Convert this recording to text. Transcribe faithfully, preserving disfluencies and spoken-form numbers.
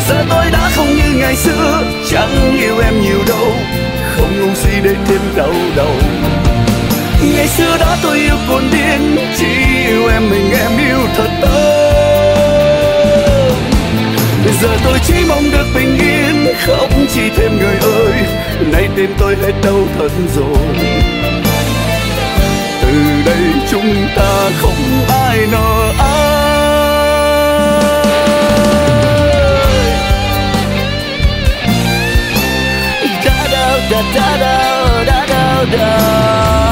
Giờ tôi đã không như ngày xưa, chẳng yêu em nhiều đâu, không ngu si để thêm đau đầu. Ngày xưa đó tôi yêu cồn điên, chỉ yêu em mình em yêu thật tâm. Giờ tôi chỉ mong được bình yên, không chỉ thêm người ơi, nay tên tôi hết đâu thật rồi. Từ đây chúng ta không ai nợ ai. Da da da da da da da da.